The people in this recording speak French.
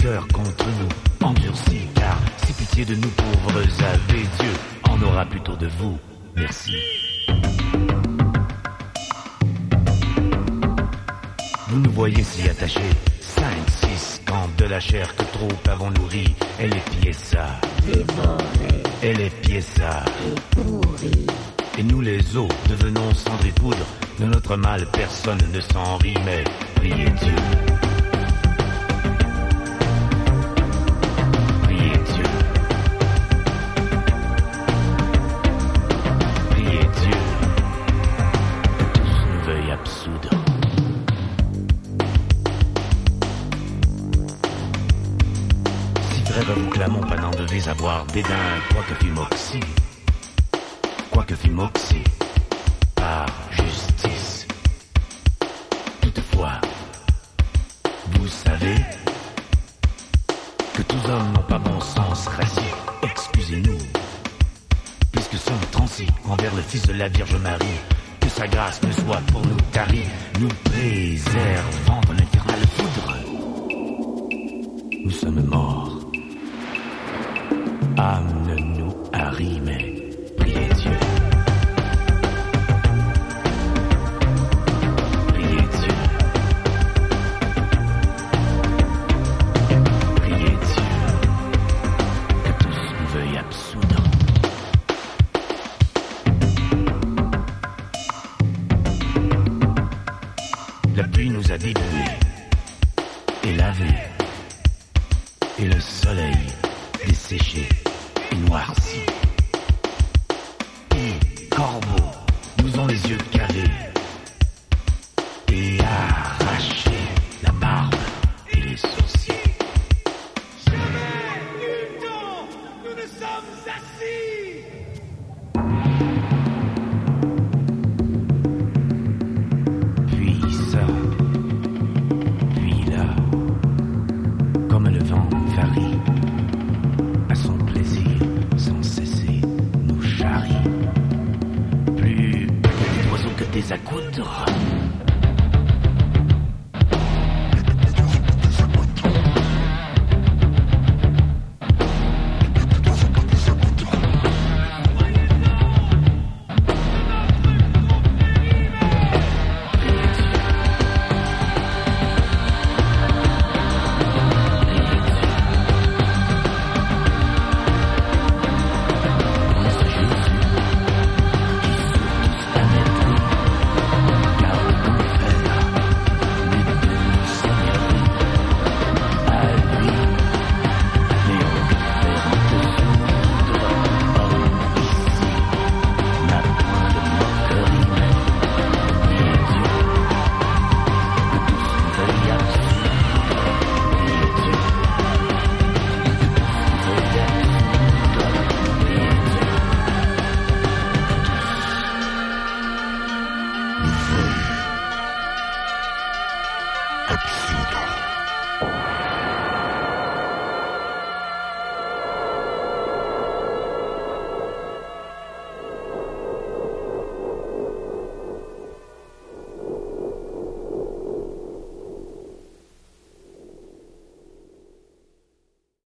cœur contre nous endurci, car si pitié de nous pauvres avez, Dieu en aura plutôt de vous. Merci. Vous nous voyez si attachés, 5, 6 campes de la chair que trop avons nourri. Elle est piéça, dévorée, elle est piéça, et pourrie. et nous les os devenons cendre et poudre. De notre mal personne ne s'en rit, mais priez Dieu. Priez Dieu. Priez Dieu. Que tous nous veuillent absoudre. Si brève vous clamons, pas n'en devez avoir dédain, quoique fût moxie. Quoique fût moxie. Par justice. Toutefois, vous savez que tous hommes n'ont pas bon sens racier. Excusez-nous, puisque sommes transis envers le Fils de la Vierge Marie. Que sa grâce ne soit pour nous tarie, nous préservant de l'infernale foudre. Nous sommes morts. Âme ne nous harit, mais priez Dieu. La pluie nous a déboués et lavés, et le soleil desséché et noirci. Et corbeaux nous ont les yeux calés et arraché la barbe et les sourcils. Jamais, luttons, nous ne sommes assis. Puis ça, puis là, comme le vent varie, à son plaisir, sans cesser, nous charrie. Plus des oiseaux que des accoudres.